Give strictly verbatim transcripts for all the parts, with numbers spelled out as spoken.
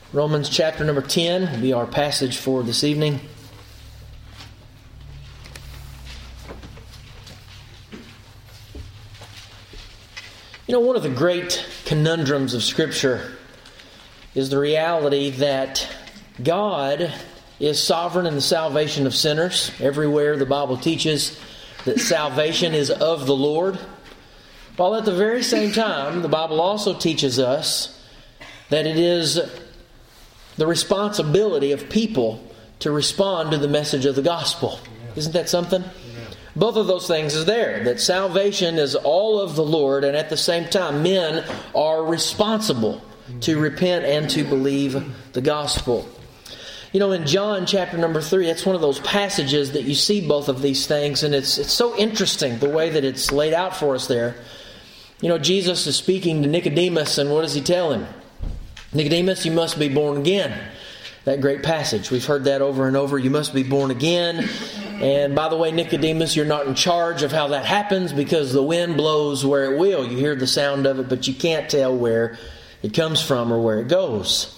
Romans chapter number ten will be our passage for this evening. You know, one of the great conundrums of Scripture is the reality that God is sovereign in the salvation of sinners. Everywhere the Bible teaches that salvation is of the Lord. While at the very same time, the Bible also teaches us that it is the responsibility of people to respond to the message of the gospel. Isn't that something? Both of those things is there. That salvation is all of the Lord, and at the same time, men are responsible to repent and to believe the gospel. You know, in John chapter number three, that's one of those passages that you see both of these things, and it's it's so interesting the way that it's laid out for us there. You know, Jesus is speaking to Nicodemus, and what does he tell him? Nicodemus, you must be born again. That great passage. We've heard that over and over. You must be born again. And by the way, Nicodemus, you're not in charge of how that happens because the wind blows where it will. You hear the sound of it, but you can't tell where it comes from or where it goes.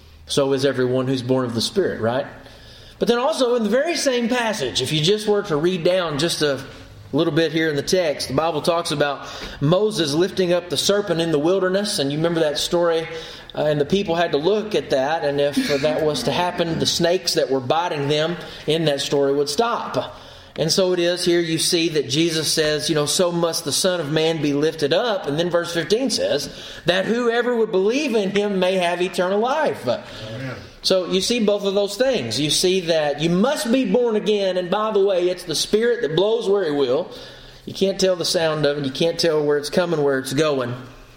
So is everyone who's born of the Spirit, right? But then also in the very same passage, if you just were to read down just a little bit here in the text, the Bible talks about Moses lifting up the serpent in the wilderness. And you remember that story? Uh, and the people had to look at that, and if uh, that was to happen, the snakes that were biting them in that story would stop. And so it is here you see that Jesus says, you know, so must the Son of Man be lifted up. And then verse fifteen says, that whoever would believe in Him may have eternal life. Amen. So you see both of those things. You see that you must be born again, and by the way, it's the Spirit that blows where He will. You can't tell the sound of it. You can't tell where it's coming, where it's going.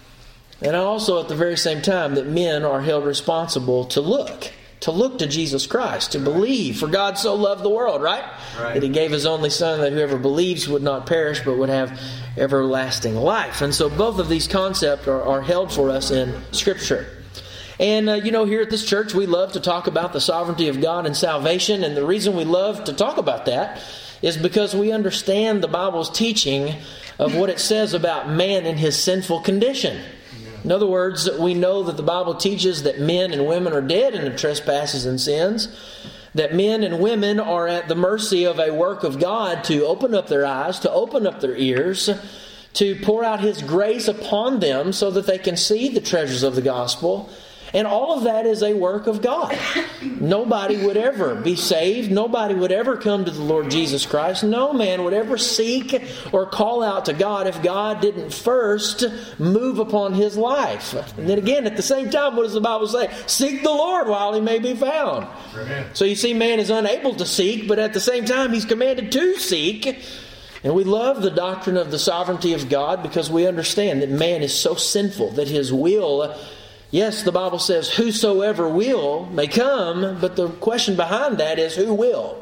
And also at the very same time that men are held responsible to look. To look to Jesus Christ. To believe. For God so loved the world, right? right? That He gave His only Son that whoever believes would not perish but would have everlasting life. And so both of these concepts are, are held for us in Scripture. And, uh, you know, here at this church we love to talk about the sovereignty of God and salvation. And the reason we love to talk about that is because we understand the Bible's teaching of what it says about man in his sinful condition. In other words, we know that the Bible teaches that men and women are dead in their trespasses and sins, that men and women are at the mercy of a work of God to open up their eyes, to open up their ears, to pour out His grace upon them so that they can see the treasures of the gospel. And all of that is a work of God. Nobody would ever be saved. Nobody would ever come to the Lord Jesus Christ. No man would ever seek or call out to God if God didn't first move upon his life. And then again, at the same time, what does the Bible say? Seek the Lord while He may be found. Amen. So you see, man is unable to seek, but at the same time, he's commanded to seek. And we love the doctrine of the sovereignty of God because we understand that man is so sinful that his will... Yes, the Bible says, whosoever will may come, but the question behind that is, who will?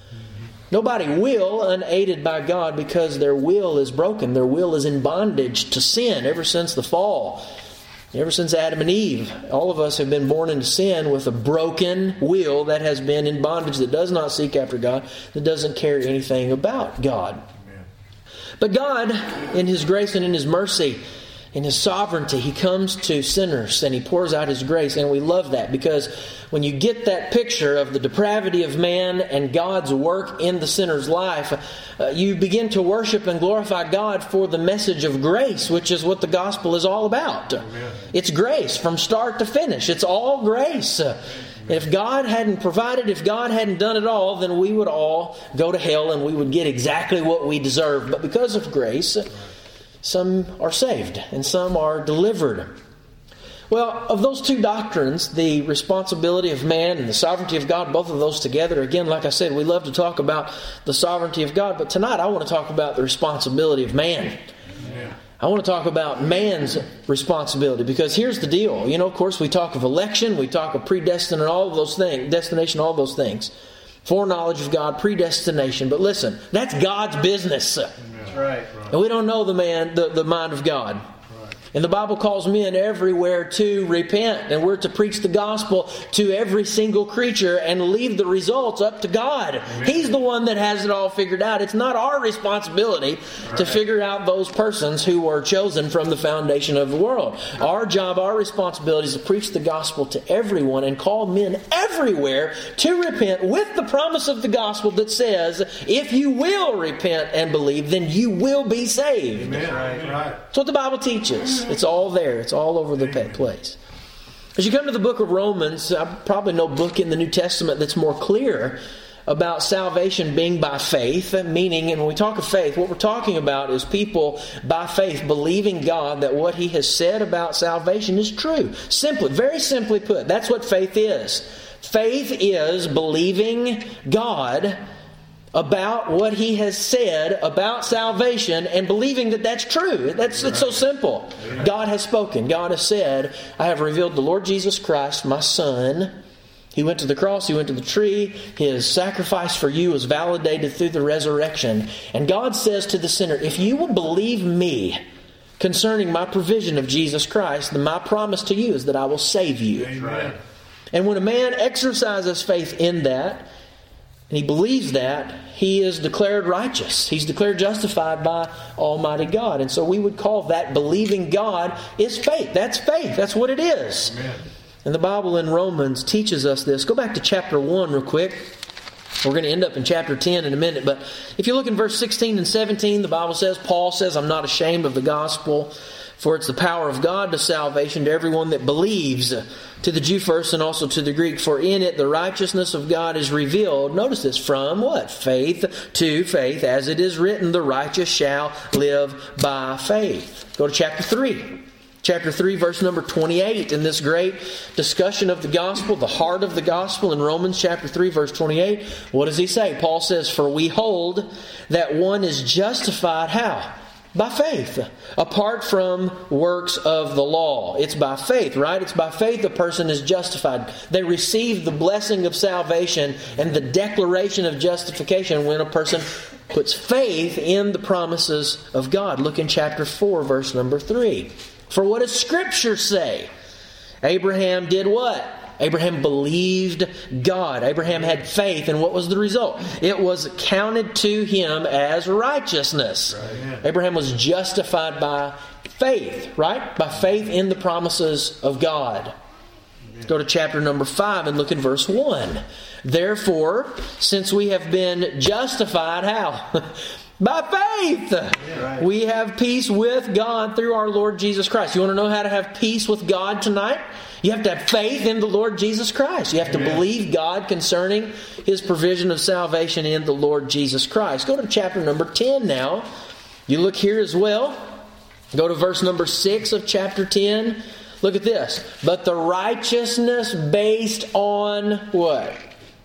Nobody will unaided by God because their will is broken. Their will is in bondage to sin ever since the fall. Ever since Adam and Eve. All of us have been born into sin with a broken will that has been in bondage, that does not seek after God, that doesn't care anything about God. Amen. But God, in His grace and in His mercy, in His sovereignty, He comes to sinners and He pours out His grace. And we love that because when you get that picture of the depravity of man and God's work in the sinner's life, uh, you begin to worship and glorify God for the message of grace, which is what the gospel is all about. Amen. It's grace from start to finish. It's all grace. Uh, if God hadn't provided, if God hadn't done it all, then we would all go to hell and we would get exactly what we deserve. But because of grace, some are saved and some are delivered. Well, of those two doctrines, the responsibility of man and the sovereignty of God, both of those together, again, like I said, we love to talk about the sovereignty of God, but tonight I want to talk about the responsibility of man. Yeah. I want to talk about man's responsibility because here's the deal. You know, of course, we talk of election, we talk of predestination, and all of those things, destination, all those things. Foreknowledge of God, predestination. But listen, that's God's business. That's right. And we don't know the man, the, the mind of God. Right. And the Bible calls men everywhere to repent. And we're to preach the gospel to every single creature and leave the results up to God. Amen. He's the one that has it all figured out. It's not our responsibility right. to figure out those persons who were chosen from the foundation of the world. Our job, our responsibility is to preach the gospel to everyone and call men everywhere to repent with the promise of the gospel that says, if you will repent and believe, then you will be saved. Amen. Right, right. That's what the Bible teaches. It's all there. It's all over the place. As you come to the book of Romans, I probably no book in the New Testament that's more clear about salvation being by faith, meaning, and when we talk of faith, what we're talking about is people by faith believing God that what He has said about salvation is true. Simply, very simply put, that's what faith is. Faith is believing God about what He has said about salvation and believing that that's true. That's it's so simple. God has spoken. God has said, I have revealed the Lord Jesus Christ, my Son. He went to the cross. He went to the tree. His sacrifice for you was validated through the resurrection. And God says to the sinner, if you will believe me concerning my provision of Jesus Christ, then my promise to you is that I will save you. Amen. And when a man exercises faith in that, and he believes that, he is declared righteous. He's declared justified by Almighty God. And so we would call that believing God is faith. That's faith. That's what it is. Amen. And the Bible in Romans teaches us this. Go back to chapter one real quick. We're going to end up in chapter ten in a minute. But if you look in verse sixteen and seventeen, the Bible says, Paul says, I'm not ashamed of the gospel, for it's the power of God to salvation to everyone that believes, to the Jew first and also to the Greek. For in it the righteousness of God is revealed. Notice this, from what? Faith to faith. As it is written, the righteous shall live by faith. Go to chapter three. Chapter three, verse number twenty-eight. In this great discussion of the gospel, the heart of the gospel in Romans chapter three, verse twenty-eight. What does he say? Paul says, for we hold that one is justified, how? By faith, apart from works of the law. It's by faith, right? It's by faith the person is justified. They receive the blessing of salvation and the declaration of justification when a person puts faith in the promises of God. Look in chapter four, verse number three. For what does Scripture say? Abraham did what? Abraham believed God. Abraham had faith, and what was the result? It was counted to him as righteousness. Right. Abraham was justified by faith, right? By faith in the promises of God. Let's go to chapter number five and look at verse one. Therefore, since we have been justified, how? By faith, yeah, right. we have peace with God through our Lord Jesus Christ. You want to know how to have peace with God tonight? You have to have faith in the Lord Jesus Christ. You have Amen. to believe God concerning His provision of salvation in the Lord Jesus Christ. Go to chapter number ten now. You look here as well. Go to verse number six of chapter ten. Look at this. But the righteousness based on what?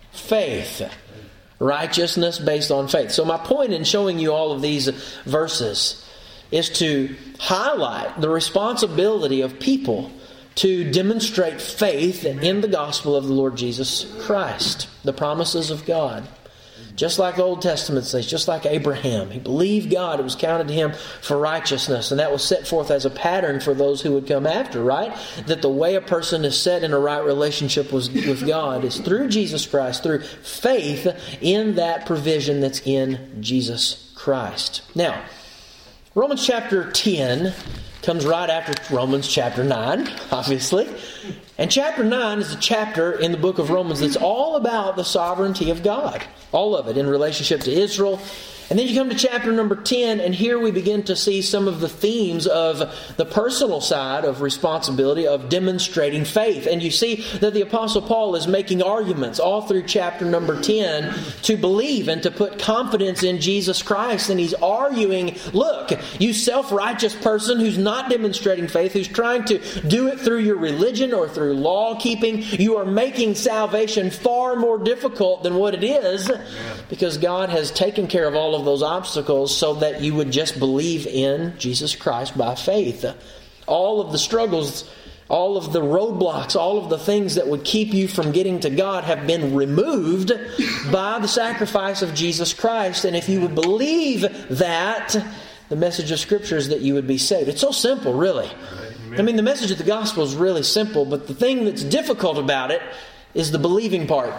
Faith. Righteousness based on faith. So my point in showing you all of these verses is to highlight the responsibility of people to demonstrate faith in the gospel of the Lord Jesus Christ, the promises of God. Just like the Old Testament says, just like Abraham. He believed God. It was counted to him for righteousness. And that was set forth as a pattern for those who would come after, right? That the way a person is set in a right relationship with, with God is through Jesus Christ, through faith in that provision that's in Jesus Christ. Now, Romans chapter ten comes right after Romans chapter nine, obviously. And chapter nine is a chapter in the book of Romans that's all about the sovereignty of God. All of it in relationship to Israel. And then you come to chapter number ten, and here we begin to see some of the themes of the personal side of responsibility of demonstrating faith. And you see that the Apostle Paul is making arguments all through chapter number ten to believe and to put confidence in Jesus Christ. And he's arguing, look, you self-righteous person who's not demonstrating faith, who's trying to do it through your religion or through law-keeping, you are making salvation far more difficult than what it is, because God has taken care of all of those obstacles so that you would just believe in Jesus Christ by faith. All of the struggles, all of the roadblocks, all of the things that would keep you from getting to God have been removed by the sacrifice of Jesus Christ. And if you would believe that, the message of Scripture is that you would be saved. It's so simple, really. I mean, the message of the gospel is really simple, but the thing that's difficult about it is the believing part.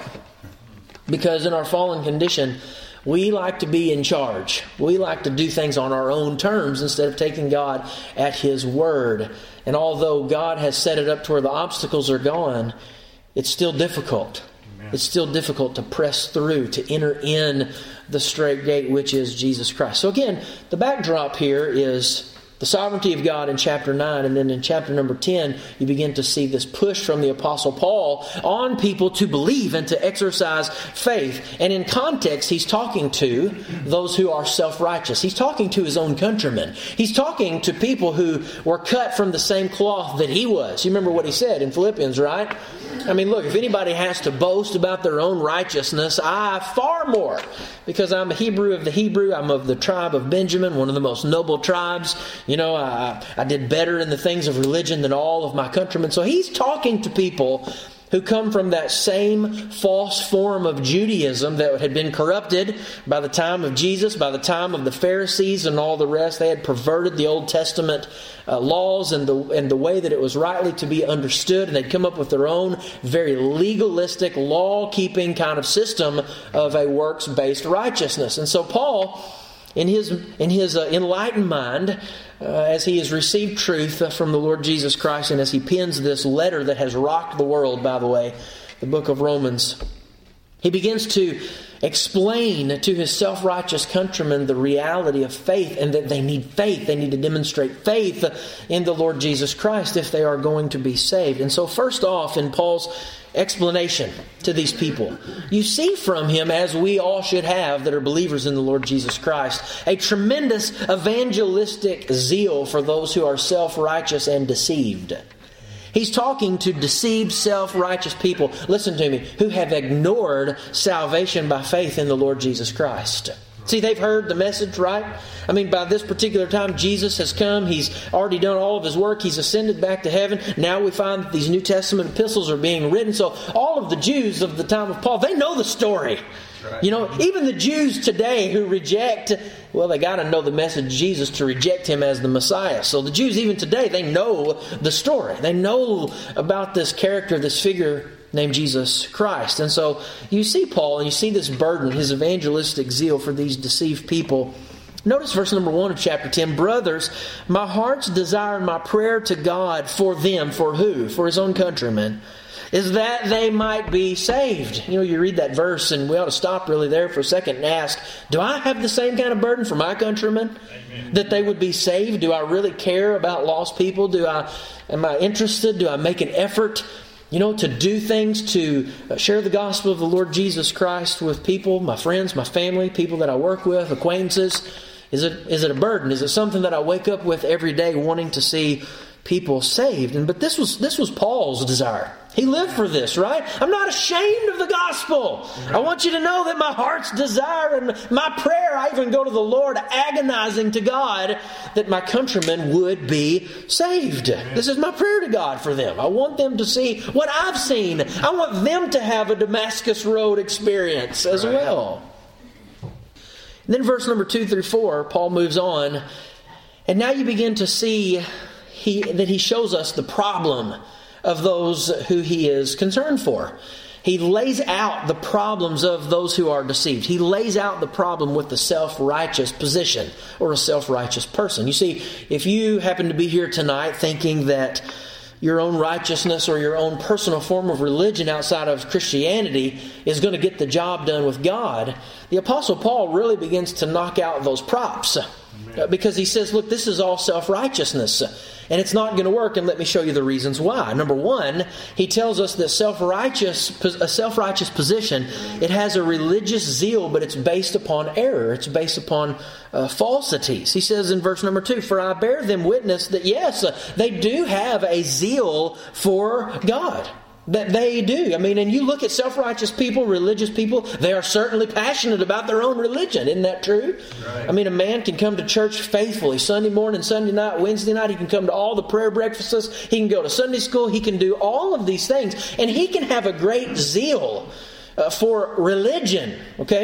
Because in our fallen condition, we like to be in charge. We like to do things on our own terms instead of taking God at His word. And although God has set it up to where the obstacles are gone, it's still difficult. Amen. It's still difficult to press through, to enter in the straight gate, which is Jesus Christ. So again, the backdrop here is the sovereignty of God in chapter nine, and then in chapter number ten, you begin to see this push from the Apostle Paul on people to believe and to exercise faith. And in context, he's talking to those who are self-righteous. He's talking to his own countrymen. He's talking to people who were cut from the same cloth that he was. You remember what he said in Philippians, right? I mean, look, if anybody has to boast about their own righteousness, I far more. Because I'm a Hebrew of the Hebrew. I'm of the tribe of Benjamin, one of the most noble tribes. You know, I, I did better in the things of religion than all of my countrymen. So he's talking to people who come from that same false form of Judaism that had been corrupted by the time of Jesus, by the time of the Pharisees and all the rest. They had perverted the Old Testament uh, laws and the and the way that it was rightly to be understood, and they'd come up with their own very legalistic, law-keeping kind of system of a works-based righteousness. And so Paul, in his in his uh, enlightened mind, uh, as he has received truth from the Lord Jesus Christ, and as he pens this letter that has rocked the world, by the way, the book of Romans, he begins to explain to his self-righteous countrymen the reality of faith, and that they need faith. They need to demonstrate faith in the Lord Jesus Christ if they are going to be saved. And so first off, in Paul's explanation to these people, you see from him, as we all should have that are believers in the Lord Jesus Christ, a tremendous evangelistic zeal for those who are self-righteous and deceived. He's talking to deceived, self-righteous people, listen to me, who have ignored salvation by faith in the Lord Jesus Christ. See, they've heard the message, right? I mean, by this particular time, Jesus has come. He's already done all of His work. He's ascended back to heaven. Now we find that these New Testament epistles are being written. So all of the Jews of the time of Paul, they know the story. Right. You know, even the Jews today who reject, well, they got to know the message of Jesus to reject Him as the Messiah. So the Jews even today, they know the story. They know about this character, this figure named Jesus Christ. And so you see Paul, and you see this burden, his evangelistic zeal for these deceived people. Notice verse number one of chapter ten. Brothers, my heart's desire and my prayer to God for them, for who? For His own countrymen, is that they might be saved. You know, you read that verse, and we ought to stop really there for a second and ask, do I have the same kind of burden for my countrymen? Amen. That they would be saved? Do I really care about lost people? Do I, am I interested? Do I make an effort, you know, to do things to share the gospel of the Lord Jesus Christ with people, my friends, my family, people that I work with, acquaintances? Is it is it a burden? Is it something that I wake up with every day wanting to see people saved? And but this was this was Paul's desire. He lived for this, right? I'm not ashamed of the gospel. I want you to know that my heart's desire and my prayer, I even go to the Lord agonizing to God that my countrymen would be saved. This is my prayer to God for them. I want them to see what I've seen. I want them to have a Damascus Road experience as well. And then verse number two through four, Paul moves on. And now you begin to see he, that he shows us the problem of those who he is concerned for. He lays out the problems of those who are deceived. He lays out the problem with the self-righteous position or a self-righteous person. You see, if you happen to be here tonight thinking that your own righteousness or your own personal form of religion outside of Christianity is going to get the job done with God, the Apostle Paul really begins to knock out those props. Because he says, look, this is all self-righteousness. And it's not going to work, and let me show you the reasons why. Number one, he tells us that self-righteous, a self-righteous position, it has a religious zeal, but it's based upon error. It's based upon uh, falsities. He says in verse number two, for I bear them witness that yes, uh, they do have a zeal for God. That they do. I mean, and you look at self-righteous people, religious people, they are certainly passionate about their own religion. Isn't that true? Right. I mean, a man can come to church faithfully Sunday morning, Sunday night, Wednesday night. He can come to all the prayer breakfasts. He can go to Sunday school. He can do all of these things. And he can have a great zeal uh, for religion. Okay?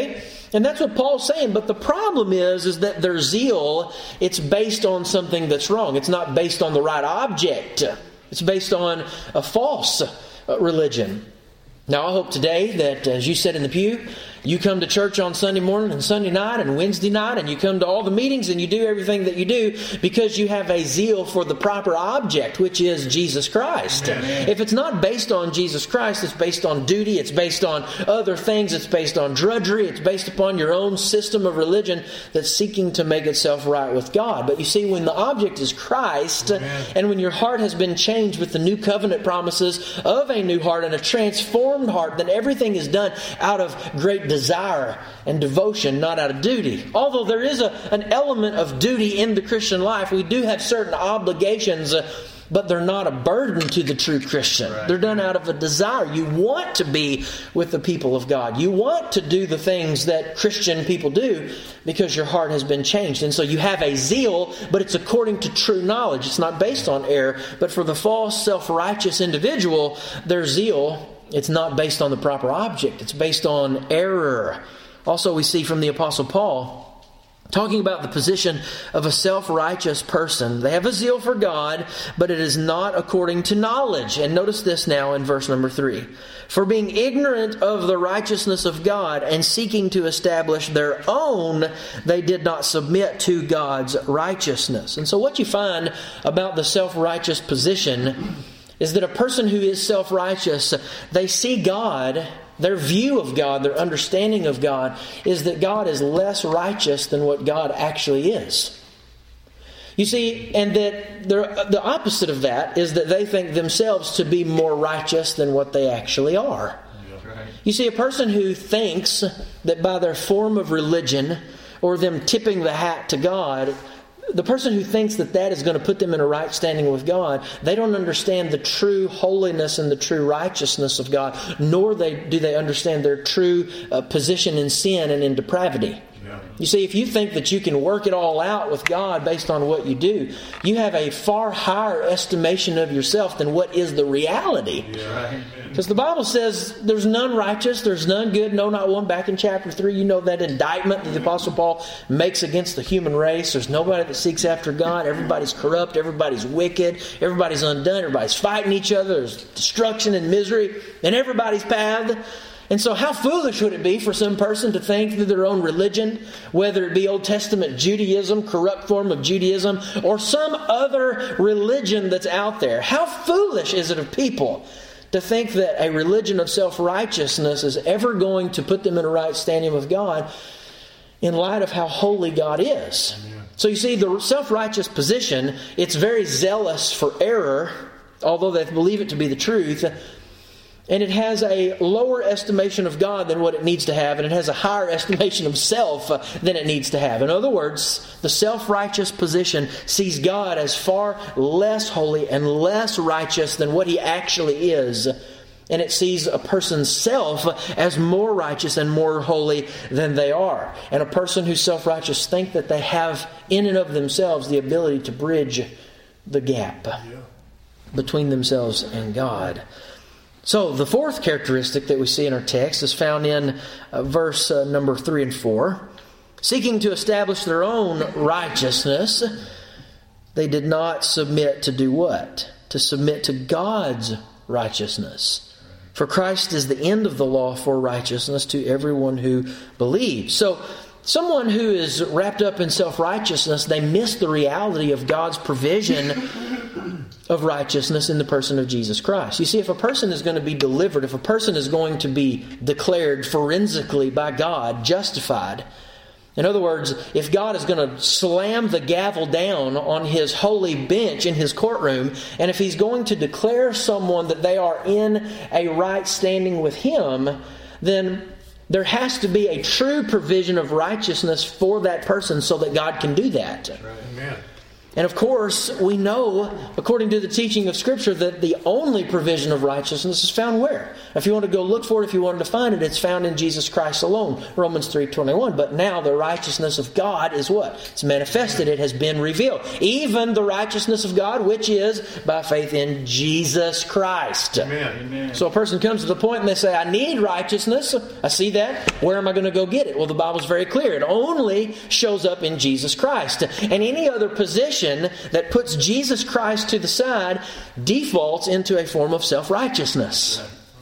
And that's what Paul's saying. But the problem is, is that their zeal, it's based on something that's wrong. It's not based on the right object. It's based on a false religion. Now, I hope today that, as you said in the pew, you come to church on Sunday morning and Sunday night and Wednesday night, and you come to all the meetings and you do everything that you do because you have a zeal for the proper object, which is Jesus Christ. Amen. If it's not based on Jesus Christ, it's based on duty, it's based on other things, it's based on drudgery, it's based upon your own system of religion that's seeking to make itself right with God. But you see, when the object is Christ, Amen. And when your heart has been changed with the new covenant promises of a new heart and a transformed heart, then everything is done out of great desire and devotion, not out of duty. Although there is a, an element of duty in the Christian life, we do have certain obligations, uh, but they're not a burden to the true Christian. Right. They're done out of a desire. You want to be with the people of God. You want to do the things that Christian people do because your heart has been changed. And so you have a zeal, but it's according to true knowledge. It's not based on error. But for the false, self-righteous individual, their zeal, it's not based on the proper object. It's based on error. Also, we see from the Apostle Paul, talking about the position of a self-righteous person. They have a zeal for God, but it is not according to knowledge. And notice this now in verse number three. For being ignorant of the righteousness of God and seeking to establish their own, they did not submit to God's righteousness. And so what you find about the self-righteous position is that a person who is self-righteous, they see God, their view of God, their understanding of God, is that God is less righteous than what God actually is. You see, and that the opposite of that is that they think themselves to be more righteous than what they actually are. You see, a person who thinks that by their form of religion or them tipping the hat to God, the person who thinks that that is going to put them in a right standing with God, they don't understand the true holiness and the true righteousness of God, nor they, do they understand their true uh, position in sin and in depravity. Yeah. You see, if you think that you can work it all out with God based on what you do, you have a far higher estimation of yourself than what is the reality. Yeah. Because the Bible says there's none righteous, there's none good, no, not one. Back in chapter three, you know that indictment that the Apostle Paul makes against the human race. There's nobody that seeks after God. Everybody's corrupt, everybody's wicked, everybody's undone, everybody's fighting each other. There's destruction and misery in everybody's path. And so how foolish would it be for some person to think through their own religion, whether it be Old Testament Judaism, corrupt form of Judaism, or some other religion that's out there. How foolish is it of people to think that a religion of self-righteousness is ever going to put them in a right standing with God in light of how holy God is. Amen. So you see, the self-righteous position, it's very zealous for error, although they believe it to be the truth. And it has a lower estimation of God than what it needs to have, and it has a higher estimation of self uh, than it needs to have. In other words, the self-righteous position sees God as far less holy and less righteous than what He actually is. And it sees a person's self as more righteous and more holy than they are. And a person who's self-righteous think that they have in and of themselves the ability to bridge the gap between themselves and God. So the fourth characteristic that we see in our text is found in uh, verse uh, number three and four. Seeking to establish their own righteousness, they did not submit to do what? To submit to God's righteousness. For Christ is the end of the law for righteousness to everyone who believes. So someone who is wrapped up in self-righteousness, they miss the reality of God's provision of righteousness in the person of Jesus Christ. You see, if a person is going to be delivered, if a person is going to be declared forensically by God justified, in other words, if God is going to slam the gavel down on His holy bench in His courtroom, and if He's going to declare someone that they are in a right standing with Him, then there has to be a true provision of righteousness for that person so that God can do that. Right. Amen. And of course, we know, according to the teaching of Scripture, that the only provision of righteousness is found where? If you want to go look for it, if you wanted to find it, it's found in Jesus Christ alone. Romans three twenty-one. But now the righteousness of God is what? It's manifested. It has been revealed. Even the righteousness of God, which is by faith in Jesus Christ. Amen. Amen. So a person comes to the point and they say, I need righteousness. I see that. Where am I going to go get it? Well, the Bible's very clear. It only shows up in Jesus Christ. And any other position that puts Jesus Christ to the side defaults into a form of self-righteousness.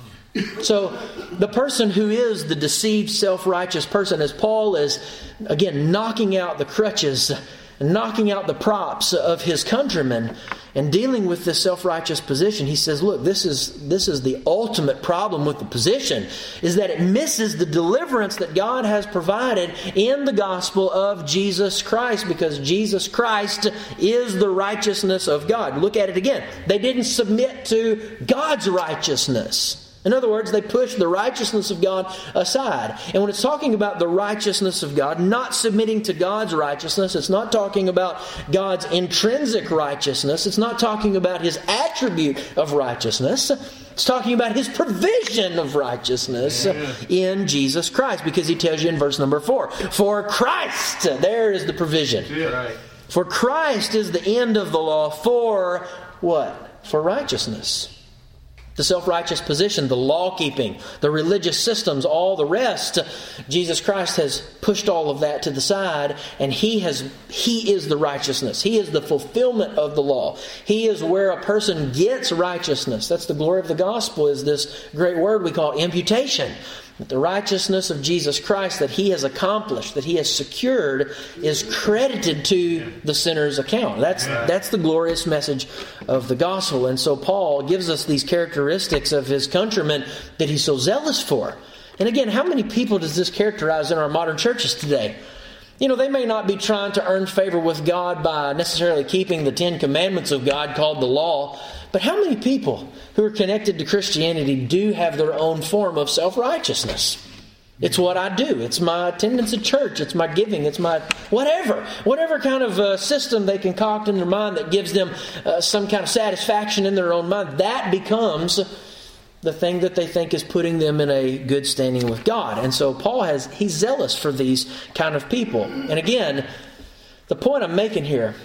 So the person who is the deceived, self-righteous person, as Paul is, again, knocking out the crutches, knocking out the props of his countrymen, and dealing with this self-righteous position, he says, look, this is this is the ultimate problem with the position, is that it misses the deliverance that God has provided in the gospel of Jesus Christ, because Jesus Christ is the righteousness of God. Look at it again. They didn't submit to God's righteousness. In other words, they pushed the righteousness of God aside. And when it's talking about the righteousness of God, not submitting to God's righteousness, it's not talking about God's intrinsic righteousness. It's not talking about His attribute of righteousness. It's talking about His provision of righteousness yeah. in Jesus Christ. Because He tells you in verse number four, for Christ, there is the provision. Yeah, right. For Christ is the end of the law for what? For righteousness. The self-righteous position, the law-keeping, the religious systems, all the rest. Jesus Christ has pushed all of that to the side, and He has He is the righteousness. He is the fulfillment of the law. He is where a person gets righteousness. That's the glory of the gospel, is this great word we call imputation. That the righteousness of Jesus Christ that He has accomplished, that He has secured, is credited to the sinner's account. That's that's the glorious message of the gospel. And so Paul gives us these characteristics of his countrymen that he's so zealous for. And again, how many people does this characterize in our modern churches today? You know, they may not be trying to earn favor with God by necessarily keeping the Ten Commandments of God called the law. But how many people who are connected to Christianity do have their own form of self-righteousness? It's what I do. It's my attendance at church. It's my giving. It's my whatever. Whatever kind of uh, system they concoct in their mind that gives them uh, some kind of satisfaction in their own mind, that becomes the thing that they think is putting them in a good standing with God. And so Paul has, he's zealous for these kind of people. And again, the point I'm making here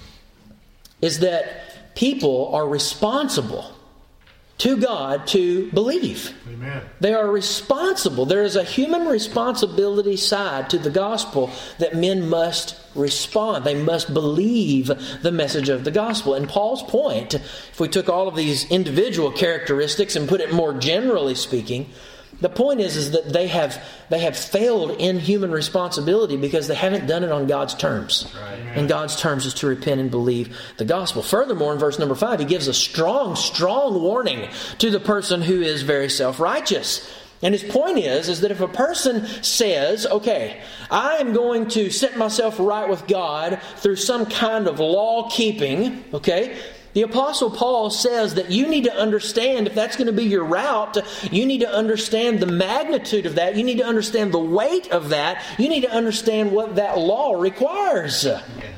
is that people are responsible to God to believe. Amen. They are responsible. There is a human responsibility side to the gospel that men must respond. They must believe the message of the gospel. And Paul's point, if we took all of these individual characteristics and put it more generally speaking, the point is, is that they have they have failed in human responsibility because they haven't done it on God's terms. Right. And God's terms is to repent and believe the gospel. Furthermore, in verse number five, he gives a strong, strong warning to the person who is very self-righteous. And his point is, is that if a person says, okay, I am going to set myself right with God through some kind of law-keeping, okay, the Apostle Paul says that you need to understand, if that's going to be your route, you need to understand the magnitude of that. You need to understand the weight of that. You need to understand what that law requires.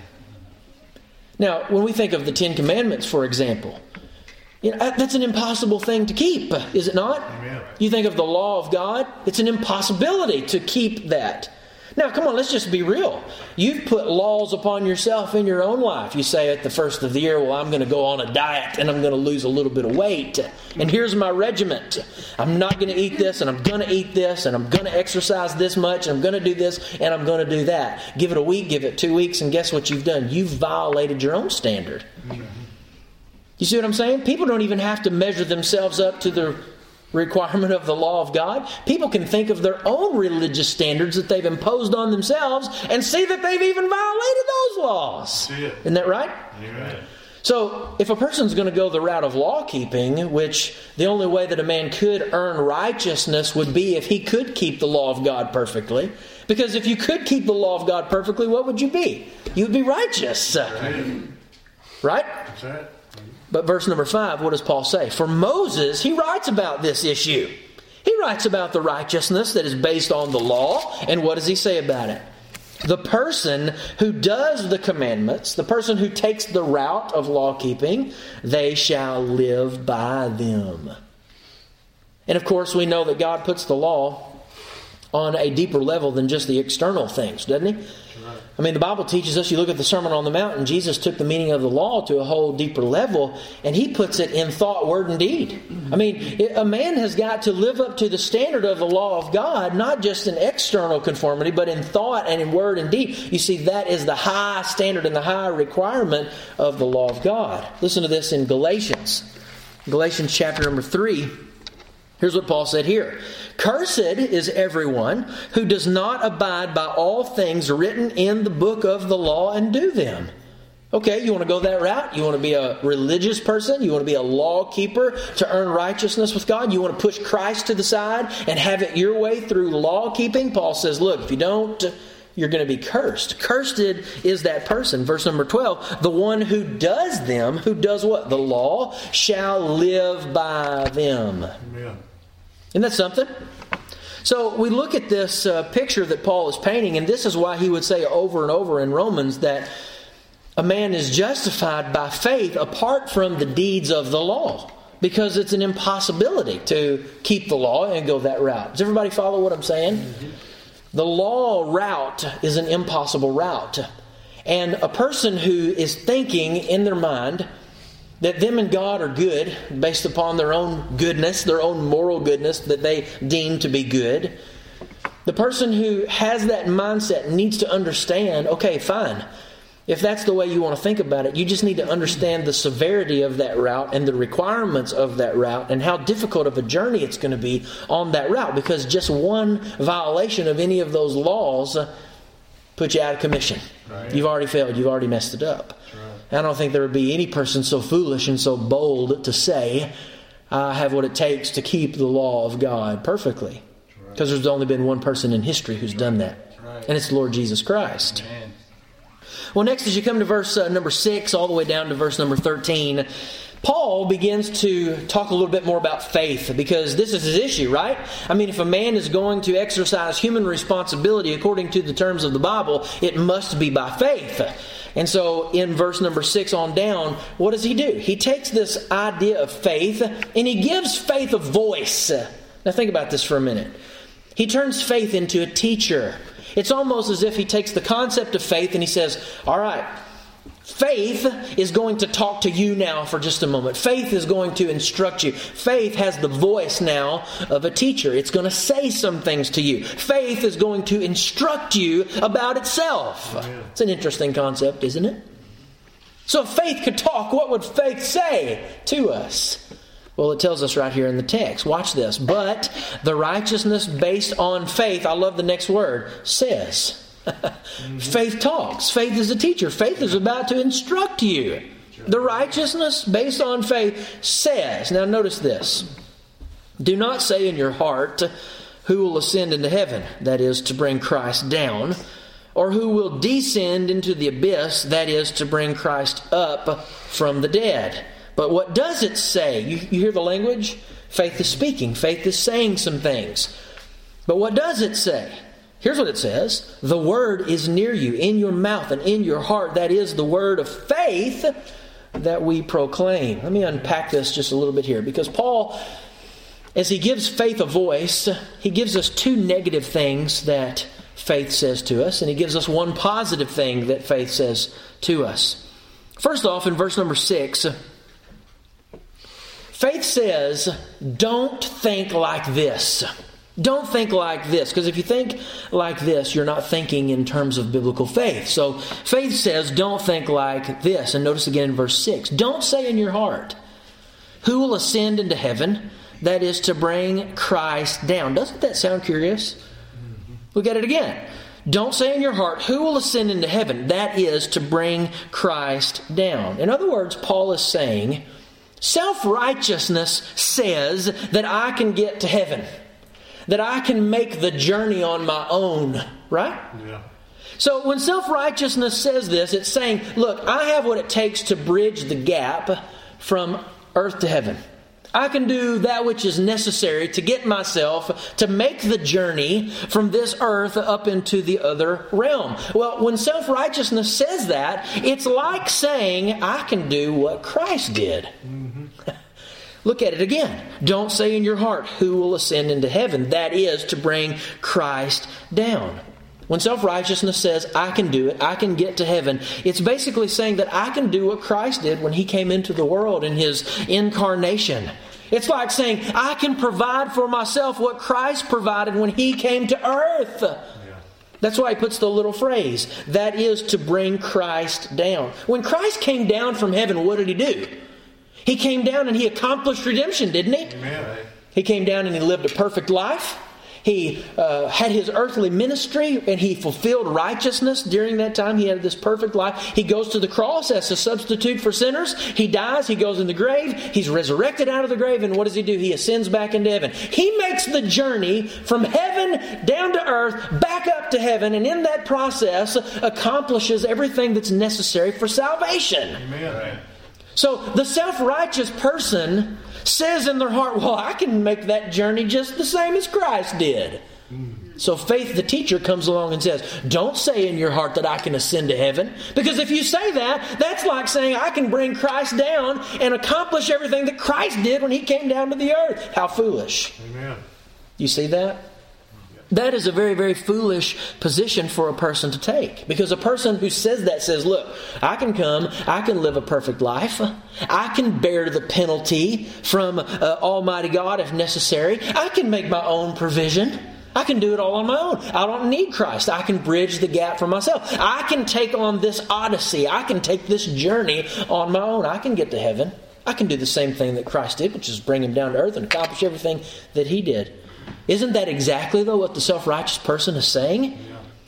Now, when we think of the Ten Commandments, for example, you know, that's an impossible thing to keep, is it not? Amen. You think of the law of God, it's an impossibility to keep that. Now, come on, let's just be real. You've put laws upon yourself in your own life. You say at the first of the year, well, I'm going to go on a diet and I'm going to lose a little bit of weight. And here's my regiment. I'm not going to eat this and I'm going to eat this and I'm going to exercise this much and I'm going to do this and I'm going to do that. Give it a week, give it two weeks, and guess what you've done? You've violated your own standard. You see what I'm saying? People don't even have to measure themselves up to the requirement of the law of God. People can think of their own religious standards that they've imposed on themselves and see that they've even violated those laws. Yeah. Isn't that right? Amen. So if a person's going to go the route of law keeping, which the only way that a man could earn righteousness would be if he could keep the law of God perfectly. Because if you could keep the law of God perfectly, what would you be? You'd be righteous. Right? Right? That's right. But verse number five, what does Paul say? For Moses, he writes about this issue. He writes about the righteousness that is based on the law. And what does he say about it? The person who does the commandments, the person who takes the route of law-keeping, they shall live by them. And of course, we know that God puts the law on a deeper level than just the external things, doesn't He? I mean, the Bible teaches us, you look at the Sermon on the Mount, and Jesus took the meaning of the law to a whole deeper level, and He puts it in thought, word, and deed. I mean, a man has got to live up to the standard of the law of God, not just in external conformity, but in thought and in word and deed. You see, that is the high standard and the high requirement of the law of God. Listen to this in Galatians. Galatians chapter number three. Here's what Paul said here. Cursed is everyone who does not abide by all things written in the book of the law and do them. Okay, you want to go that route? You want to be a religious person? You want to be a law keeper to earn righteousness with God? You want to push Christ to the side and have it your way through law keeping? Paul says, look, if you don't, you're going to be cursed. Cursed is that person. Verse number twelve, the one who does them, who does what? The law, shall live by them. Amen. Isn't that something? So we look at this uh, picture that Paul is painting, and this is why he would say over and over in Romans that a man is justified by faith apart from the deeds of the law, because it's an impossibility to keep the law and go that route. Does everybody follow what I'm saying? Mm-hmm. The law route is an impossible route. And a person who is thinking in their mind that them and God are good based upon their own goodness, their own moral goodness that they deem to be good. The person who has that mindset needs to understand, okay, fine. If that's the way you want to think about it, you just need to understand the severity of that route and the requirements of that route and how difficult of a journey it's going to be on that route, because just one violation of any of those laws puts you out of commission. Right. You've already failed. You've already messed it up. I don't think there would be any person so foolish and so bold to say, I have what it takes to keep the law of God perfectly. Because there's only been one person in history who's done that. And it's the Lord Jesus Christ. Amen. Well, next as you come to verse uh, number six all the way down to verse number thirteen, Paul begins to talk a little bit more about faith, because this is his issue, right? I mean, if a man is going to exercise human responsibility according to the terms of the Bible, it must be by faith. And so in verse number six on down, what does he do? He takes this idea of faith and he gives faith a voice. Now think about this for a minute. He turns faith into a teacher. It's almost as if he takes the concept of faith and he says, all right, faith is going to talk to you now for just a moment. Faith is going to instruct you. Faith has the voice now of a teacher. It's going to say some things to you. Faith is going to instruct you about itself. Amen. It's an interesting concept, isn't it? So if faith could talk, what would faith say to us? Well, it tells us right here in the text. Watch this. But the righteousness based on faith, I love the next word, says. Mm-hmm. Faith talks. Faith is a teacher. Faith is about to instruct you. The righteousness based on faith says. Now notice this. Do not say in your heart, who will ascend into heaven? That is, to bring Christ down. Or who will descend into the abyss? That is, to bring Christ up from the dead. But what does it say? You, you hear the language? Faith is speaking. Faith is saying some things. But what does it say? Here's what it says. The word is near you, in your mouth and in your heart. That is the word of faith that we proclaim. Let me unpack this just a little bit here. Because Paul, as he gives faith a voice, he gives us two negative things that faith says to us. And he gives us one positive thing that faith says to us. First off, in verse number six, faith says, don't think like this. Don't think like this. Because if you think like this, you're not thinking in terms of biblical faith. So faith says, don't think like this. And notice again in verse six. Don't say in your heart, who will ascend into heaven? That is to bring Christ down. Doesn't that sound curious? Look at it again. Don't say in your heart, who will ascend into heaven? That is to bring Christ down. In other words, Paul is saying, self-righteousness says that I can get to heaven. That I can make the journey on my own. Right? Yeah. So when self-righteousness says this, it's saying, look, I have what it takes to bridge the gap from earth to heaven. I can do that which is necessary to get myself to make the journey from this earth up into the other realm. Well, when self-righteousness says that, it's like saying, I can do what Christ did. Mm-hmm. Look at it again. Don't say in your heart, who will ascend into heaven? That is to bring Christ down. When self-righteousness says, I can do it, I can get to heaven, it's basically saying that I can do what Christ did when He came into the world in His incarnation. It's like saying, I can provide for myself what Christ provided when He came to earth. Yeah. That's why He puts the little phrase, that is to bring Christ down. When Christ came down from heaven, what did He do? He came down and He accomplished redemption, didn't He? Amen. He came down and He lived a perfect life. He uh, had His earthly ministry and He fulfilled righteousness during that time. He had this perfect life. He goes to the cross as a substitute for sinners. He dies. He goes in the grave. He's resurrected out of the grave. And what does He do? He ascends back into heaven. He makes the journey from heaven down to earth, back up to heaven. And in that process accomplishes everything that's necessary for salvation. Amen. So the self-righteous person says in their heart, well, I can make that journey just the same as Christ did. Mm. So faith, the teacher, comes along and says, don't say in your heart that I can ascend to heaven. Because if you say that, that's like saying I can bring Christ down and accomplish everything that Christ did when He came down to the earth. How foolish. Amen. You see that? That is a very, very foolish position for a person to take. Because a person who says that says, look, I can come, I can live a perfect life. I can bear the penalty from uh, Almighty God if necessary. I can make my own provision. I can do it all on my own. I don't need Christ. I can bridge the gap for myself. I can take on this odyssey. I can take this journey on my own. I can get to heaven. I can do the same thing that Christ did, which is bring Him down to earth and accomplish everything that He did. Isn't that exactly, though, what the self-righteous person is saying? Yeah.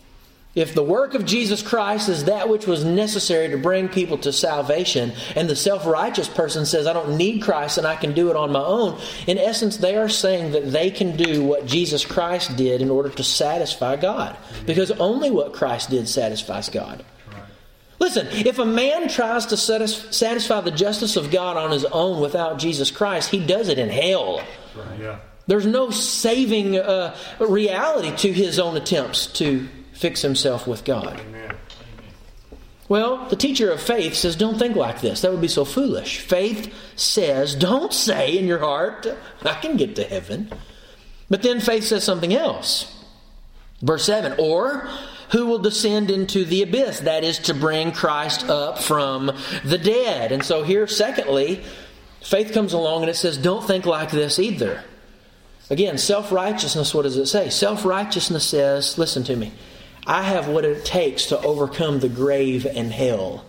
If the work of Jesus Christ is that which was necessary to bring people to salvation, and the self-righteous person says, I don't need Christ and I can do it on my own, in essence, they are saying that they can do what Jesus Christ did in order to satisfy God. Because only what Christ did satisfies God. Right. Listen, if a man tries to satisfy the justice of God on his own without Jesus Christ, he does it in hell. Right. Yeah. There's no saving uh, reality to his own attempts to fix himself with God. Amen. Well, the teacher of faith says, don't think like this. That would be so foolish. Faith says, don't say in your heart, I can get to heaven. But then faith says something else. Verse seven, or who will descend into the abyss? That is to bring Christ up from the dead. And so here, secondly, faith comes along and it says, don't think like this either. Again, self-righteousness, what does it say? Self-righteousness says, listen to me, I have what it takes to overcome the grave and hell.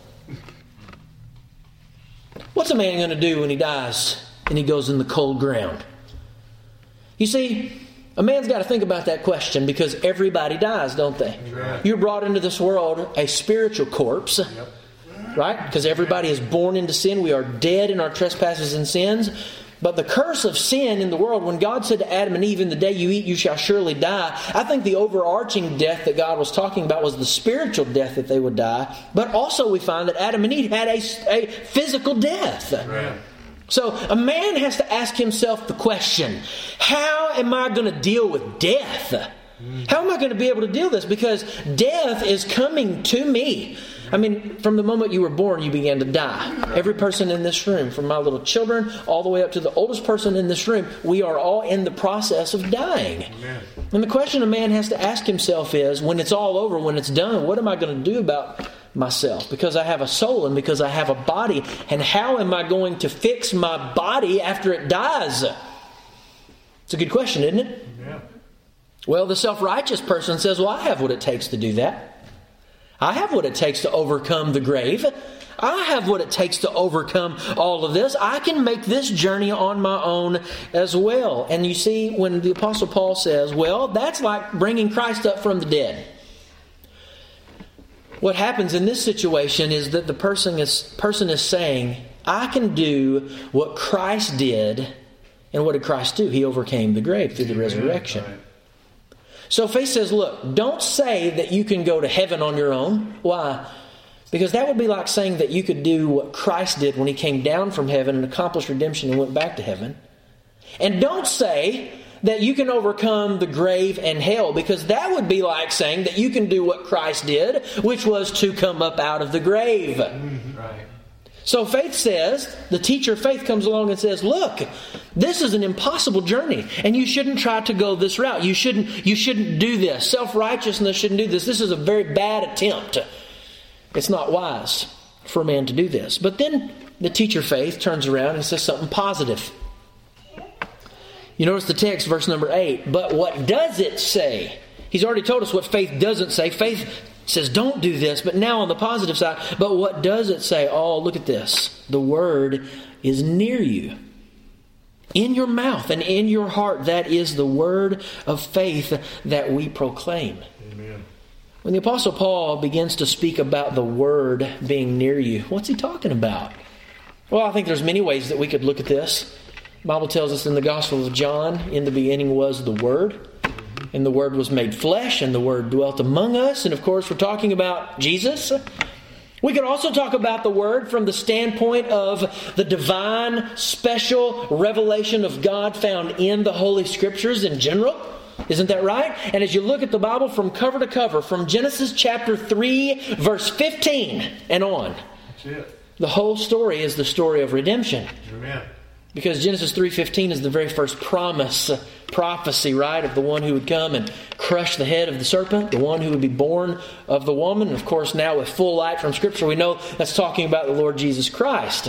What's a man going to do when he dies and he goes in the cold ground? You see, a man's got to think about that question because everybody dies, don't they? Right. You're brought into this world a spiritual corpse, yep. Right? Because everybody is born into sin. We are dead in our trespasses and sins. But the curse of sin in the world, when God said to Adam and Eve, in the day you eat, you shall surely die, I think the overarching death that God was talking about was the spiritual death that they would die. But also we find that Adam and Eve had a, a physical death. Right. So a man has to ask himself the question, how am I going to deal with death? How am I going to be able to deal with this? Because death is coming to me. I mean, from the moment you were born, you began to die. Every person in this room, from my little children all the way up to the oldest person in this room, we are all in the process of dying. Amen. And the question a man has to ask himself is, when it's all over, when it's done, what am I going to do about myself? Because I have a soul and because I have a body. And how am I going to fix my body after it dies? It's a good question, isn't it? Yeah. Well, the self-righteous person says, well, I have what it takes to do that. I have what it takes to overcome the grave. I have what it takes to overcome all of this. I can make this journey on my own as well. And you see, when the Apostle Paul says, well, that's like bringing Christ up from the dead. What happens in this situation is that the person is, person is saying, I can do what Christ did. And what did Christ do? He overcame the grave through the resurrection. So faith says, look, don't say that you can go to heaven on your own. Why? Because that would be like saying that you could do what Christ did when he came down from heaven and accomplished redemption and went back to heaven. And don't say that you can overcome the grave and hell, because that would be like saying that you can do what Christ did, which was to come up out of the grave. Mm-hmm. Right. So faith says, the teacher of faith comes along and says, look, this is an impossible journey, and you shouldn't try to go this route. You shouldn't, you shouldn't do this. Self-righteousness shouldn't do this. This is a very bad attempt. It's not wise for a man to do this. But then the teacher of faith turns around and says something positive. You notice the text, verse number eight. But what does it say? He's already told us what faith doesn't say. Faith says don't do this. But now on the positive side, but what does it say? Oh, look at this. The word is near you, in your mouth and in your heart. That is the word of faith that we proclaim. Amen. When the Apostle Paul begins to speak about the word being near you, what's he talking about? Well, I think there's many ways that we could look at this. The Bible tells us in the Gospel of John, in the beginning was the Word, and the Word was made flesh, and the Word dwelt among us. And of course, we're talking about Jesus. We could also talk about the Word from the standpoint of the divine, special revelation of God found in the Holy Scriptures in general. Isn't that right? And as you look at the Bible from cover to cover, from Genesis chapter three, verse fifteen and on, That's it. The whole story is the story of redemption. Amen. Because Genesis three fifteen is the very first promise, uh, prophecy, right, of the one who would come and crush the head of the serpent, the one who would be born of the woman. And of course, now with full light from Scripture, we know that's talking about the Lord Jesus Christ.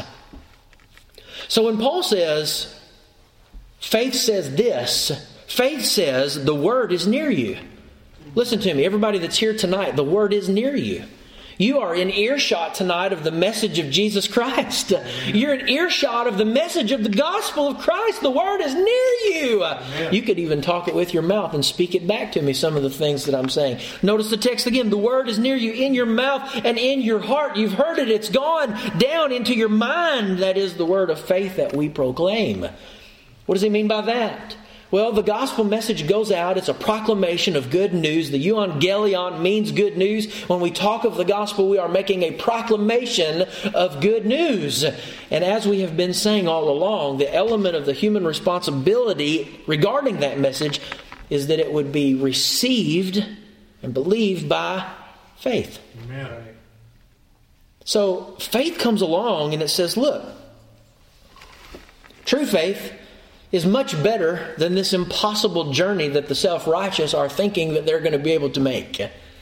So when Paul says, faith says this, faith says the Word is near you. Listen to me, everybody that's here tonight, the Word is near you. You are in earshot tonight of the message of Jesus Christ. You're in earshot of the message of the gospel of Christ. The Word is near you. Amen. You could even talk it with your mouth and speak it back to me, some of the things that I'm saying. Notice the text again. The Word is near you, in your mouth and in your heart. You've heard it. It's gone down into your mind. That is the word of faith that we proclaim. What does he mean by that? Well, the gospel message goes out. It's a proclamation of good news. The euangelion means good news. When we talk of the gospel, we are making a proclamation of good news. And as we have been saying all along, the element of the human responsibility regarding that message is that it would be received and believed by faith. Amen. So faith comes along and it says, look, true faith is much better than this impossible journey that the self-righteous are thinking that they're going to be able to make.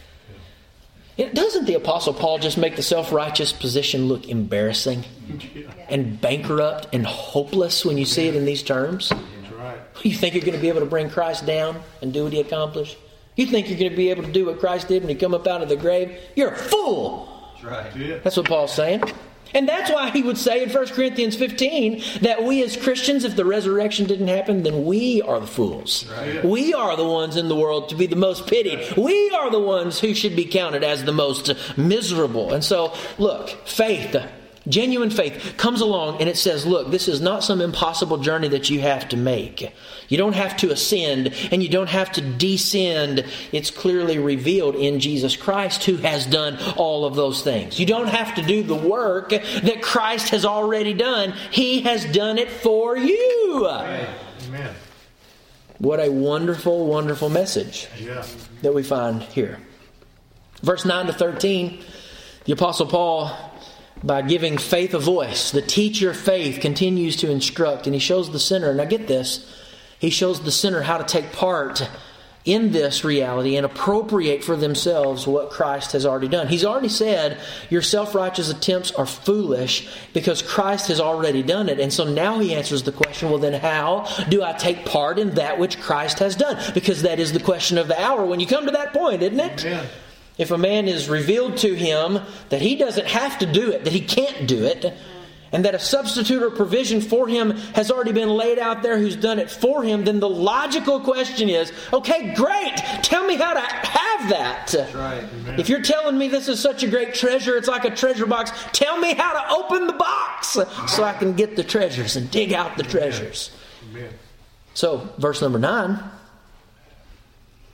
It, doesn't the Apostle Paul just make the self-righteous position look embarrassing and bankrupt and hopeless when you see it in these terms? That's right. You think you're going to be able to bring Christ down and do what He accomplished? You think you're going to be able to do what Christ did when He come up out of the grave? You're a fool! That's right. That's what Paul's saying. And that's why he would say in First Corinthians fifteen that we as Christians, if the resurrection didn't happen, then we are the fools. Right. We are the ones in the world to be the most pitied. We are the ones who should be counted as the most miserable. And so, look, faith, genuine faith comes along and it says, look, this is not some impossible journey that you have to make. You don't have to ascend and you don't have to descend. It's clearly revealed in Jesus Christ who has done all of those things. You don't have to do the work that Christ has already done. He has done it for you. Amen. What a wonderful, wonderful message yeah. that we find here. Verse nine to thirteen, the Apostle Paul, by giving faith a voice, the teacher of faith continues to instruct, and he shows the sinner, now get this, he shows the sinner how to take part in this reality and appropriate for themselves what Christ has already done. He's already said your self-righteous attempts are foolish because Christ has already done it. And so now he answers the question, well then how do I take part in that which Christ has done? Because that is the question of the hour when you come to that point, isn't it? Amen. If a man is revealed to him that he doesn't have to do it, that he can't do it, and that a substitute or provision for him has already been laid out there who's done it for him, then the logical question is, okay, great, tell me how to have that. That's right. Amen. If you're telling me this is such a great treasure, it's like a treasure box, tell me how to open the box so I can get the treasures and dig out the treasures. Amen. So, verse number nine,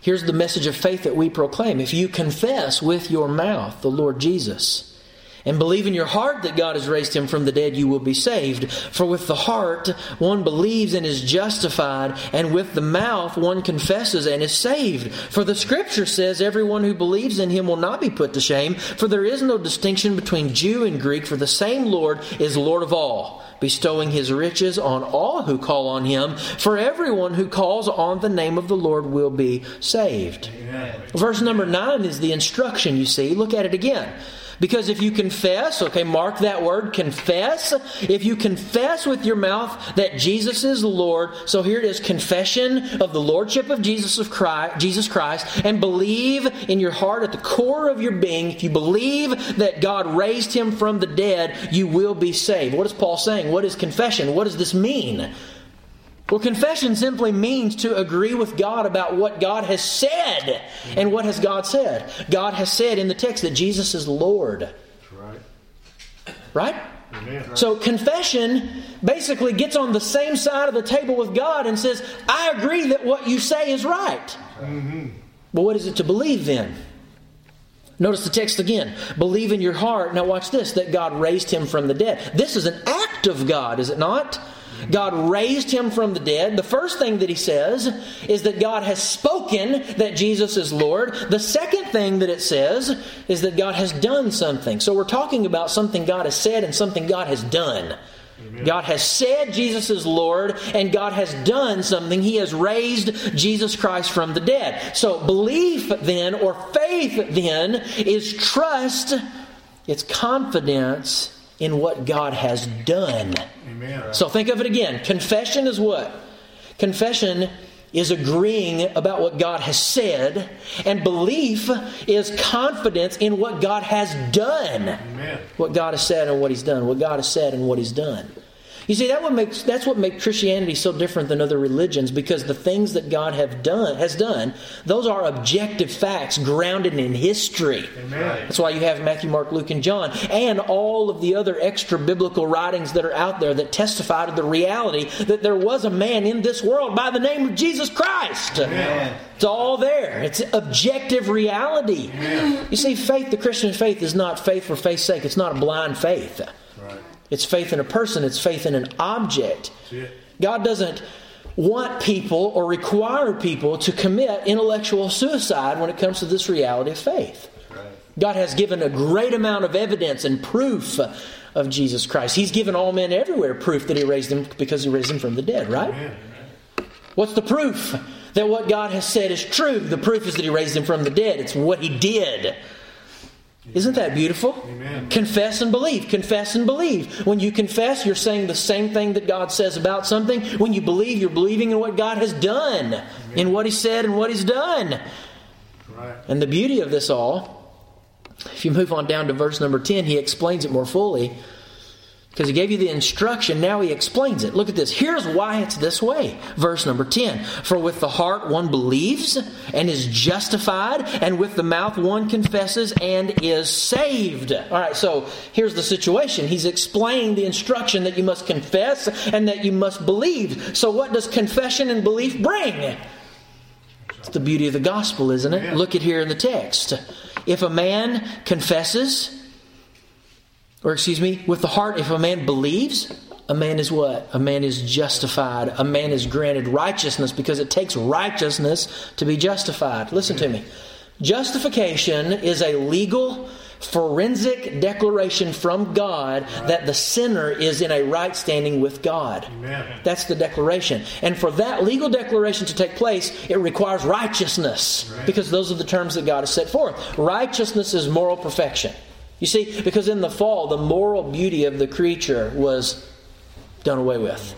Here's the message of faith that we proclaim. If you confess with your mouth the Lord Jesus and believe in your heart that God has raised Him from the dead, you will be saved. For with the heart one believes and is justified, and with the mouth one confesses and is saved. For the Scripture says, everyone who believes in Him will not be put to shame, for there is no distinction between Jew and Greek, for the same Lord is Lord of all, bestowing His riches on all who call on Him. For everyone who calls on the name of the Lord will be saved. Amen. Verse number nine is the instruction, you see. Look at it again. Because if you confess, okay, mark that word, confess. If you confess with your mouth that Jesus is Lord, so here it is, confession of the Lordship of Jesus of Christ, Jesus Christ, and believe in your heart at the core of your being, if you believe that God raised Him from the dead, you will be saved. What is Paul saying? What is confession? What does this mean? Well, confession simply means to agree with God about what God has said. And what has God said? God has said in the text that Jesus is Lord. That's right. Right? Amen. So confession basically gets on the same side of the table with God and says, I agree that what you say is right. Mm-hmm. But what is it to believe then? Notice the text again. Believe in your heart, now watch this, that God raised Him from the dead. This is an act of God, is it not? God raised Him from the dead. The first thing that He says is that God has spoken that Jesus is Lord. The second thing that it says is that God has done something. So we're talking about something God has said and something God has done. Amen. God has said Jesus is Lord, and God has done something. He has raised Jesus Christ from the dead. So belief then, or faith then, is trust. It's confidence in what God has done. Amen. So think of it again. Confession is what? Confession is agreeing about what God has said, and belief is confidence in what God has done. Amen. What God has said and what He's done. What God has said and what He's done. You see, that what makes that's what makes Christianity so different than other religions, because the things that God have done has done, those are objective facts grounded in history. Amen. That's why you have Matthew, Mark, Luke, and John, and all of the other extra biblical writings that are out there that testify to the reality that there was a man in this world by the name of Jesus Christ. Amen. It's all there. It's objective reality. Amen. You see, faith, the Christian faith, is not faith for faith's sake. It's not a blind faith. Right. It's faith in a person. It's faith in an object. God doesn't want people or require people to commit intellectual suicide when it comes to this reality of faith. Right. God has given a great amount of evidence and proof of Jesus Christ. He's given all men everywhere proof that He raised Him because He raised Him from the dead, right? Amen. What's the proof that what God has said is true? The proof is that He raised Him from the dead. It's what He did. Isn't that beautiful? Amen. Confess and believe. Confess and believe. When you confess, you're saying the same thing that God says about something. When you believe, you're believing in what God has done, Amen. in what He said and what He's done. Right. And the beauty of this all, if you move on down to verse number ten, He explains it more fully. Because He gave you the instruction, now He explains it. Look at this. Here's why it's this way. Verse number ten. For with the heart one believes and is justified, and with the mouth one confesses and is saved. All right, so here's the situation. He's explaining the instruction that you must confess and that you must believe. So what does confession and belief bring? It's the beauty of the gospel, isn't it? Yeah. Look at here in the text. If a man confesses, or excuse me, with the heart, if a man believes, a man is what? A man is justified. A man is granted righteousness, because it takes righteousness to be justified. Listen to me. Justification is a legal, forensic declaration from God that the sinner is in a right standing with God. Amen. That's the declaration. And for that legal declaration to take place, it requires righteousness, Right. because those are the terms that God has set forth. Righteousness is moral perfection. You see, because in the fall, the moral beauty of the creature was done away with.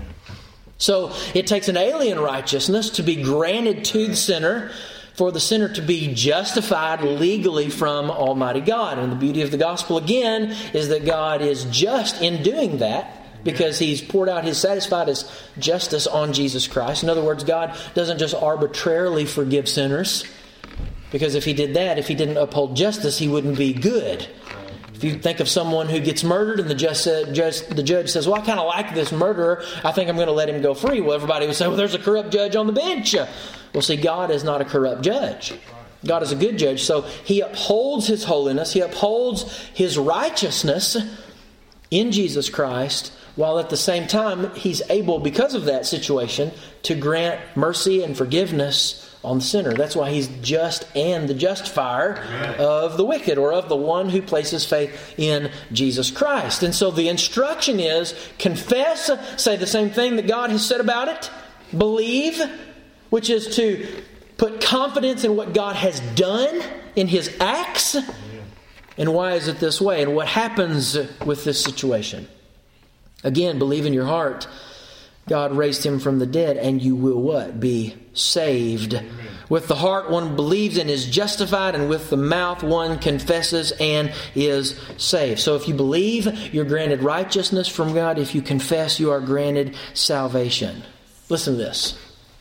So it takes an alien righteousness to be granted to the sinner, for the sinner to be justified legally from Almighty God. And the beauty of the gospel, again, is that God is just in doing that, because He's poured out His, satisfied His justice on Jesus Christ. In other words, God doesn't just arbitrarily forgive sinners, because if He did that, if He didn't uphold justice, He wouldn't be good. If you think of someone who gets murdered and the judge, said, judge, the judge says, well, I kind of like this murderer. I think I'm going to let him go free. Well, everybody would say, well, there's a corrupt judge on the bench. Well, see, God is not a corrupt judge. God is a good judge. So He upholds His holiness. He upholds His righteousness in Jesus Christ, while at the same time He's able, because of that situation, to grant mercy and forgiveness on the sinner. That's why He's just and the justifier Amen. Of the wicked, or of the one who places faith in Jesus Christ. And so the instruction is confess, say the same thing that God has said about it, believe, which is to put confidence in what God has done in His acts. Amen. And why is it this way? And what happens with this situation? Again, believe in your heart God raised Him from the dead, and you will what? Be saved. Amen. With the heart one believes and is justified, and with the mouth one confesses and is saved. So if you believe, you're granted righteousness from God. If you confess, you are granted salvation. Listen to this.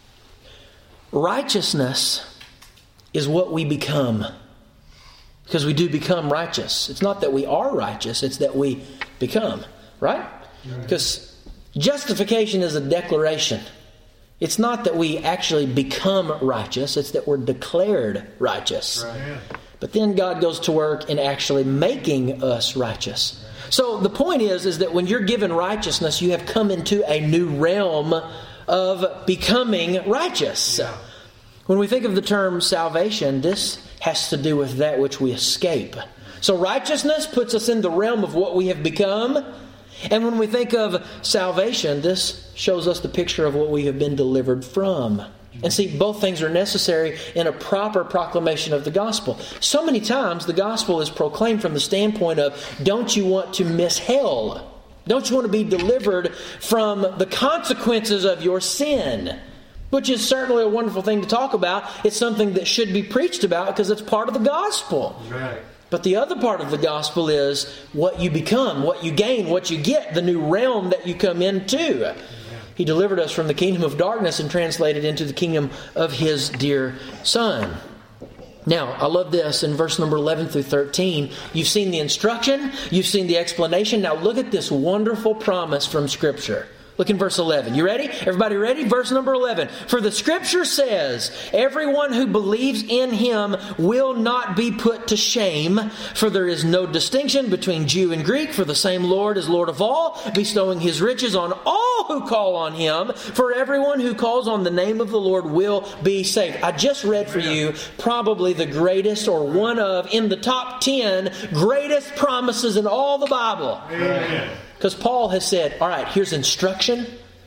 Righteousness is what we become. Because we do become righteous. It's not that we are righteous, it's that we become. Right? Right. Because justification is a declaration. It's not that we actually become righteous, it's that we're declared righteous. Right. But then God goes to work in actually making us righteous. So the point is, is that when you're given righteousness, you have come into a new realm of becoming righteous. Yeah. When we think of the term salvation, this has to do with that which we escape. So righteousness puts us in the realm of what we have become. And when we think of salvation, this shows us the picture of what we have been delivered from. And see, both things are necessary in a proper proclamation of the gospel. So many times the gospel is proclaimed from the standpoint of, don't you want to miss hell? Don't you want to be delivered from the consequences of your sin? Which is certainly a wonderful thing to talk about. It's something that should be preached about because it's part of the gospel. Right. But the other part of the gospel is what you become, what you gain, what you get, the new realm that you come into. Amen. He delivered us from the kingdom of darkness and translated into the kingdom of His dear Son. Now, I love this in verse number eleven through thirteen. You've seen the instruction, you've seen the explanation. Now look at this wonderful promise from Scripture. Look in verse eleven. You ready? Everybody ready? Verse number eleven. For the Scripture says, everyone who believes in Him will not be put to shame, for there is no distinction between Jew and Greek, for the same Lord is Lord of all, bestowing His riches on all who call on Him. For everyone who calls on the name of the Lord will be saved. I just read for you probably the greatest, or one of, in the top ten greatest promises in all the Bible. Amen. Because Paul has said, all right, here's instruction.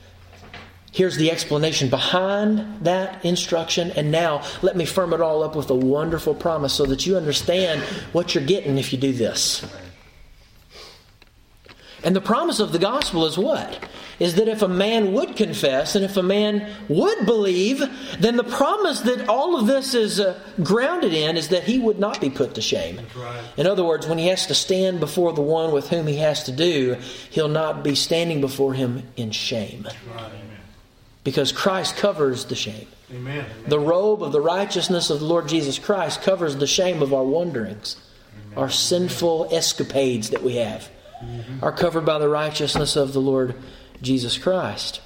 Here's the explanation behind that instruction. And now let me firm it all up with a wonderful promise so that you understand what you're getting if you do this. And the promise of the gospel is what? Is that if a man would confess and if a man would believe, then the promise that all of this is uh, grounded in is that he would not be put to shame. Right. In other words, when he has to stand before the one with whom he has to do, he'll not be standing before him in shame. Right. Because Christ covers the shame. Amen. The robe of the righteousness of the Lord Jesus Christ covers the shame of our wanderings, Amen. Our sinful escapades that we have. Mm-hmm. Are covered by the righteousness of the Lord Jesus Christ.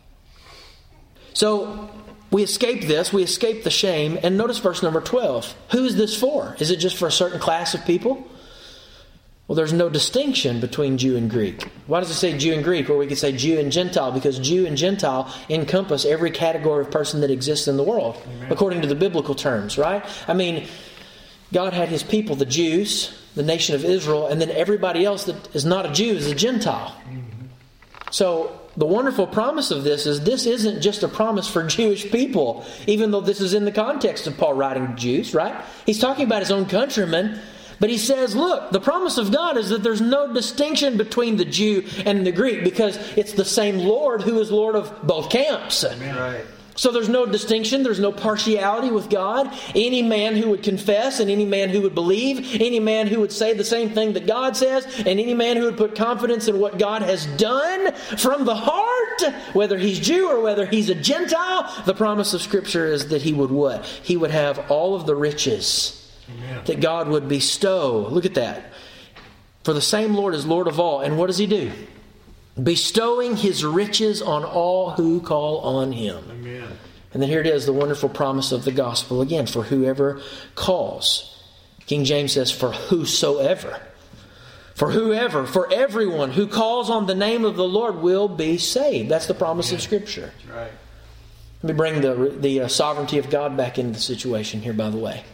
So we escape this, we escape the shame, and notice verse number twelve. Who is this for? Is it just for a certain class of people? Well, there's no distinction between Jew and Greek. Why does it say Jew and Greek, or we could say Jew and Gentile? Because Jew and Gentile encompass every category of person that exists in the world, Amen. According to the biblical terms, right? I mean, God had His people, the Jews, the nation of Israel, and then everybody else that is not a Jew is a Gentile. Mm-hmm. So the wonderful promise of this is this isn't just a promise for Jewish people, even though this is in the context of Paul writing to Jews, right? He's talking about his own countrymen, but he says, look, the promise of God is that there's no distinction between the Jew and the Greek because it's the same Lord who is Lord of both camps. Amen. Right. So there's no distinction, there's no partiality with God. Any man who would confess and any man who would believe, any man who would say the same thing that God says, and any man who would put confidence in what God has done from the heart, whether he's Jew or whether he's a Gentile, the promise of Scripture is that he would what? He would have all of the riches Amen. That God would bestow. Look at that. For the same Lord is Lord of all. And what does He do? Bestowing His riches on all who call on Him. Amen. And then here it is, the wonderful promise of the gospel again, for whoever calls. King James says, for whosoever. For whoever, for everyone who calls on the name of the Lord will be saved. That's the promise Amen. of Scripture. That's right. Let me bring the, the uh, sovereignty of God back into the situation here, by the way.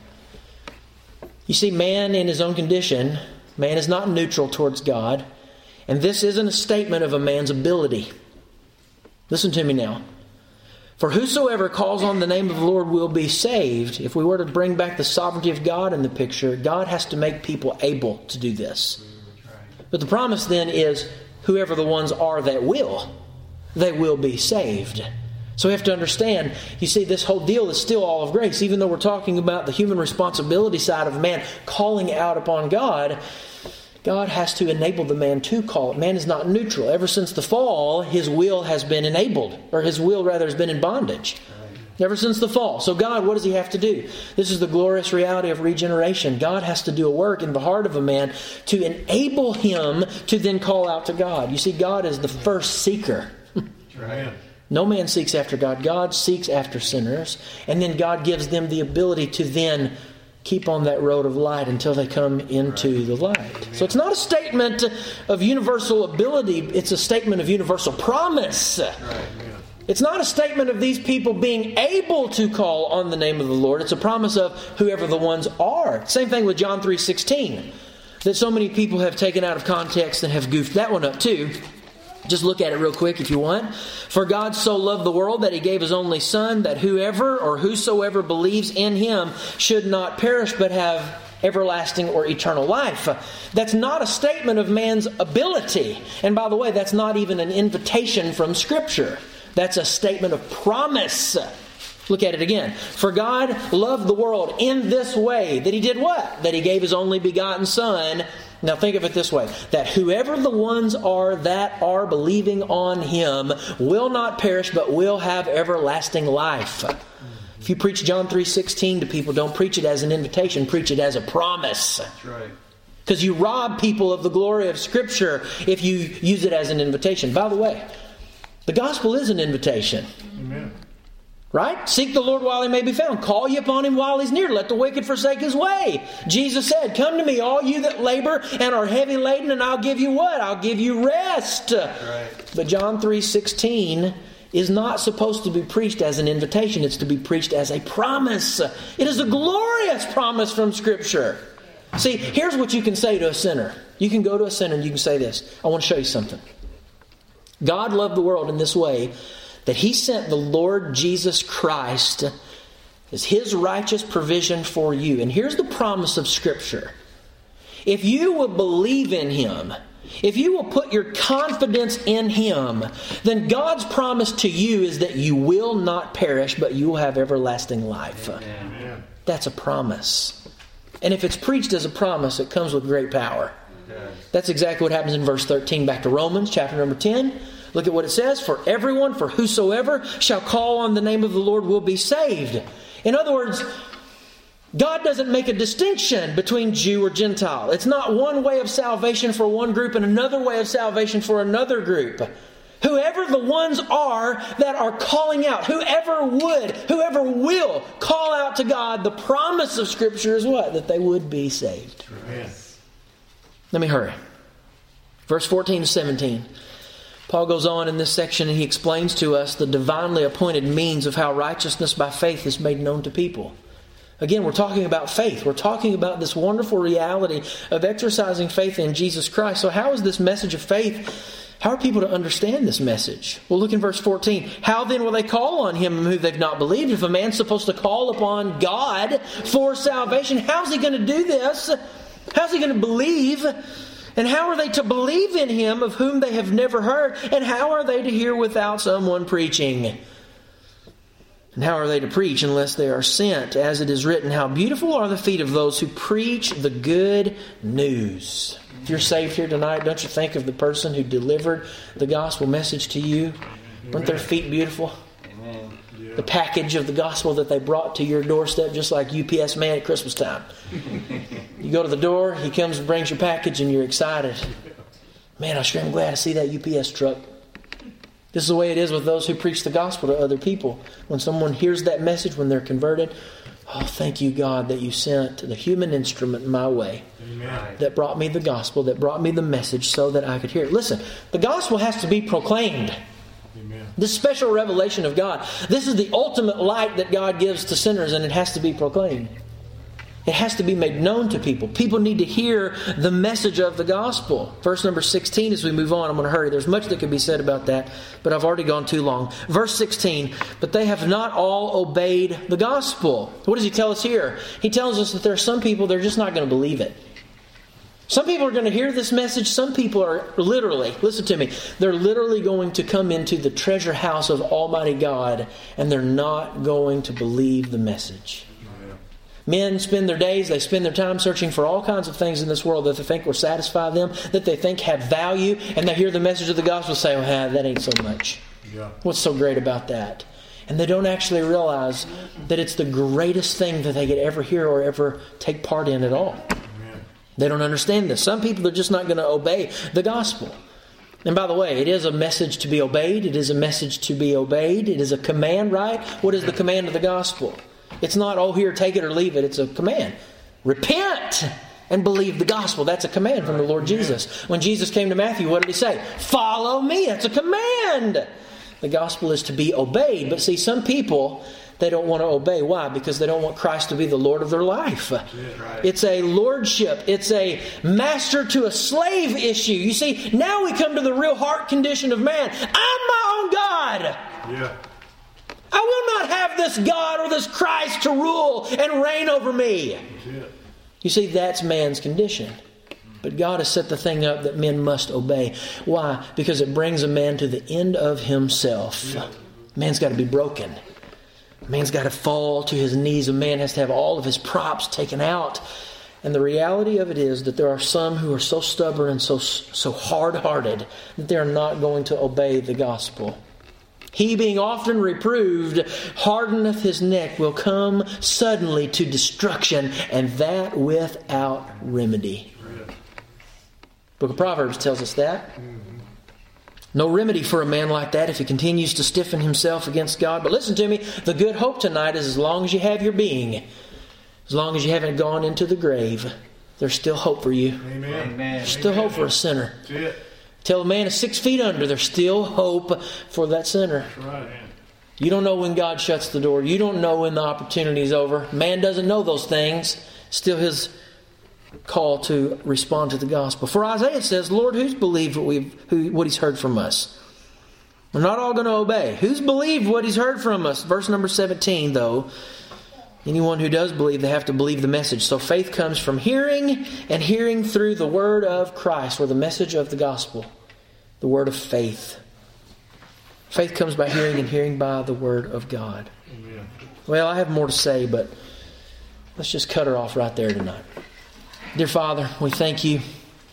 You see, man in his own condition, man is not neutral towards God. And this isn't a statement of a man's ability. Listen to me now. For whosoever calls on the name of the Lord will be saved. If we were to bring back the sovereignty of God in the picture, God has to make people able to do this. But the promise then is, whoever the ones are that will, they will be saved. So we have to understand, you see, this whole deal is still all of grace. Even though we're talking about the human responsibility side of man calling out upon God, God has to enable the man to call it. Man is not neutral. Ever since the fall, his will has been enabled, or his will rather has been in bondage. Ever since the fall. So God, what does He have to do? This is the glorious reality of regeneration. God has to do a work in the heart of a man to enable him to then call out to God. You see, God is the first seeker. Right. No man seeks after God. God seeks after sinners. And then God gives them the ability to then keep on that road of light until they come into right. the light. Amen. So it's not a statement of universal ability. It's a statement of universal promise. Right. It's not a statement of these people being able to call on the name of the Lord. It's a promise of whoever the ones are. Same thing with John three sixteen, that so many people have taken out of context and have goofed that one up too. Just look at it real quick if you want. For God so loved the world that He gave His only Son, that whoever or whosoever believes in Him should not perish but have everlasting or eternal life. That's not a statement of man's ability. And by the way, that's not even an invitation from Scripture. That's a statement of promise. Look at it again. For God loved the world in this way, that He did what? That He gave His only begotten Son. Now think of it this way, that whoever the ones are that are believing on Him will not perish, but will have everlasting life. If you preach John three sixteen to people, don't preach it as an invitation, preach it as a promise. That's right. Because you rob people of the glory of Scripture if you use it as an invitation. By the way, the gospel is an invitation. Amen. Right? Seek the Lord while He may be found. Call ye upon Him while He's near. Let the wicked forsake his way. Jesus said, come to me, all you that labor and are heavy laden, and I'll give you what? I'll give you rest. Right. But John three sixteen is not supposed to be preached as an invitation. It's to be preached as a promise. It is a glorious promise from Scripture. See, here's what you can say to a sinner. You can go to a sinner and you can say this. I want to show you something. God loved the world in this way, that He sent the Lord Jesus Christ as His righteous provision for you. And here's the promise of Scripture. If you will believe in Him, if you will put your confidence in Him, then God's promise to you is that you will not perish, but you will have everlasting life. Amen. That's a promise. And if it's preached as a promise, it comes with great power. That's exactly what happens in verse thirteen. Back to Romans chapter number ten. Look at what it says. For everyone, for whosoever shall call on the name of the Lord will be saved. In other words, God doesn't make a distinction between Jew or Gentile. It's not one way of salvation for one group and another way of salvation for another group. Whoever the ones are that are calling out, whoever would, whoever will call out to God, the promise of Scripture is what? That they would be saved. Amen. Let me hurry. Verse fourteen to seventeen. Paul goes on in this section and he explains to us the divinely appointed means of how righteousness by faith is made known to people. Again, we're talking about faith. We're talking about this wonderful reality of exercising faith in Jesus Christ. So how is this message of faith, how are people to understand this message? Well, look in verse fourteen. How then will they call on Him who they've not believed? If a man's supposed to call upon God for salvation, how's he going to do this? How's he going to believe? And how are they to believe in Him of whom they have never heard? And how are they to hear without someone preaching? And how are they to preach unless they are sent? As it is written, how beautiful are the feet of those who preach the good news. If you're saved here tonight, don't you think of the person who delivered the gospel message to you? Weren't their feet beautiful? Amen. The the package of the gospel that they brought to your doorstep, just like U P S man at Christmas time. You go to the door, he comes and brings your package, and you're excited. Man, I sure am glad to see that U P S truck. This is the way it is with those who preach the gospel to other people. When someone hears that message, when they're converted, oh, thank you, God, that you sent the human instrument my way. Amen. That brought me the gospel, that brought me the message so that I could hear it. Listen, the gospel has to be proclaimed. Amen. This special revelation of God. This is the ultimate light that God gives to sinners, and it has to be proclaimed. It has to be made known to people. People need to hear the message of the gospel. Verse number sixteen, as we move on, I'm going to hurry. There's much that could be said about that, but I've already gone too long. Verse sixteen, but they have not all obeyed the gospel. What does he tell us here? He tells us that there are some people that are just not going to believe it. Some people are going to hear this message. Some people are literally, listen to me, they're literally going to come into the treasure house of Almighty God, and they're not going to believe the message. Men spend their days, they spend their time searching for all kinds of things in this world that they think will satisfy them, that they think have value, and they hear the message of the gospel and say, oh, ah, that ain't so much. Yeah. What's so great about that? And they don't actually realize that it's the greatest thing that they could ever hear or ever take part in at all. Amen. They don't understand this. Some people are just not going to obey the gospel. And by the way, it is a message to be obeyed. It is a message to be obeyed. It is a command, right? What is the command of the gospel? It's not, oh, here, take it or leave it. It's a command. Repent and believe the gospel. That's a command from the Lord Jesus. When Jesus came to Matthew, what did he say? Follow me. That's a command. The gospel is to be obeyed. But see, some people, they don't want to obey. Why? Because they don't want Christ to be the Lord of their life. It's a lordship. It's a master to a slave issue. You see, now we come to the real heart condition of man. I'm my own God. Yeah. I will not have this God or this Christ to rule and reign over me. You see, that's man's condition. But God has set the thing up that men must obey. Why? Because it brings a man to the end of himself. Man's got to be broken. Man's got to fall to his knees. A man has to have all of his props taken out. And the reality of it is that there are some who are so stubborn and so, so hard-hearted that they are not going to obey the gospel. He, being often reproved, hardeneth his neck, will come suddenly to destruction, and that without remedy. Book of Proverbs tells us that. No remedy for a man like that if he continues to stiffen himself against God. But listen to me, the good hope tonight is as long as you have your being, as long as you haven't gone into the grave, there's still hope for you. Amen. There's still Amen. Hope for a sinner. That's it. Till a man is six feet under, there's still hope for that sinner. That's right. You don't know when God shuts the door. You don't know when the opportunity is over. Man doesn't know those things. Still his call to respond to the gospel. For Isaiah says, Lord, who's believed what we've who, what he's heard from us? We're not all going to obey. Who's believed what he's heard from us? Verse number seventeen, though. Anyone who does believe, they have to believe the message. So faith comes from hearing, and hearing through the word of Christ, or the message of the gospel. The word of faith. Faith comes by hearing, and hearing by the word of God. Amen. Well, I have more to say, but let's just cut her off right there tonight. Dear Father, we thank you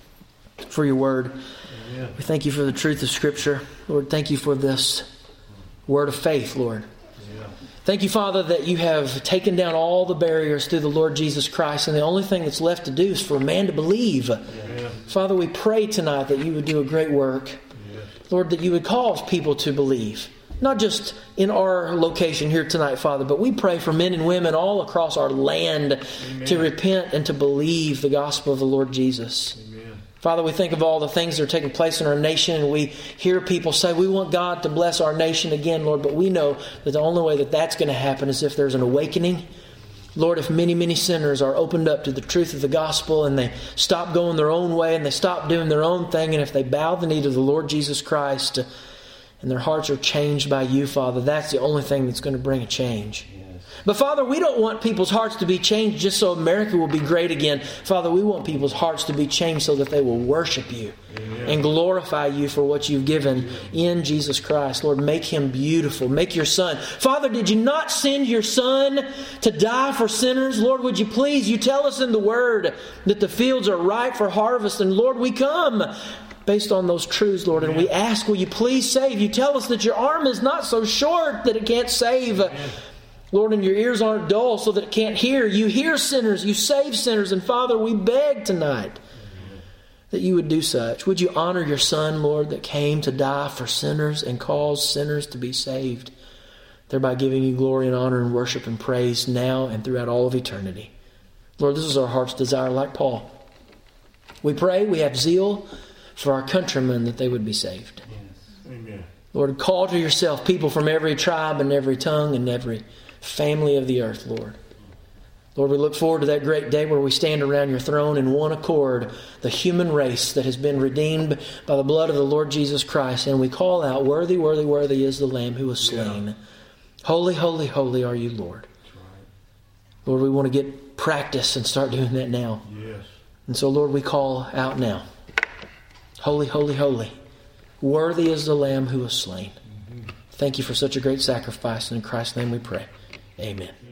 for your word. Amen. We thank you for the truth of Scripture. Lord, thank you for this word of faith, Lord. Thank you, Father, that you have taken down all the barriers through the Lord Jesus Christ, and the only thing that's left to do is for a man to believe. Amen. Father, we pray tonight that you would do a great work. Amen. Lord, that you would cause people to believe. Not just in our location here tonight, Father, but we pray for men and women all across our land Amen. To repent and to believe the gospel of the Lord Jesus. Amen. Father, we think of all the things that are taking place in our nation, and we hear people say, we want God to bless our nation again, Lord, but we know that the only way that that's going to happen is if there's an awakening. Lord, if many, many sinners are opened up to the truth of the gospel, and they stop going their own way, and they stop doing their own thing, and if they bow the knee to the Lord Jesus Christ, and their hearts are changed by you, Father, that's the only thing that's going to bring a change. But Father, we don't want people's hearts to be changed just so America will be great again. Father, we want people's hearts to be changed so that they will worship you Amen. And glorify you for what you've given in Jesus Christ. Lord, make him beautiful. Make your Son. Father, did you not send your Son to die for sinners? Lord, would you please, you tell us in the Word that the fields are ripe for harvest. And Lord, we come. based on those truths, Lord. And we ask, will you please save? You tell us that your arm is not so short that it can't save. Amen. Lord, and your ears aren't dull so that it can't hear. You hear sinners. You save sinners. And Father, we beg tonight that you would do such. Would you honor your Son, Lord, that came to die for sinners and cause sinners to be saved, thereby giving you glory and honor and worship and praise now and throughout all of eternity. Lord, this is our heart's desire like Paul. We pray, we have zeal for our countrymen that they would be saved. Yes. Amen. Lord, call to yourself people from every tribe and every tongue and every family of the earth, Lord. Lord, we look forward to that great day where we stand around your throne in one accord, the human race that has been redeemed by the blood of the Lord Jesus Christ, and we call out, worthy, worthy, worthy is the Lamb who was slain. Yeah. Holy, holy, holy are you, Lord. That's right. Lord, we want to get practice and start doing that now. Yes. And so, Lord, we call out now, holy, holy, holy, worthy is the Lamb who was slain. Mm-hmm. Thank you for such a great sacrifice, and in Christ's name we pray. Amen.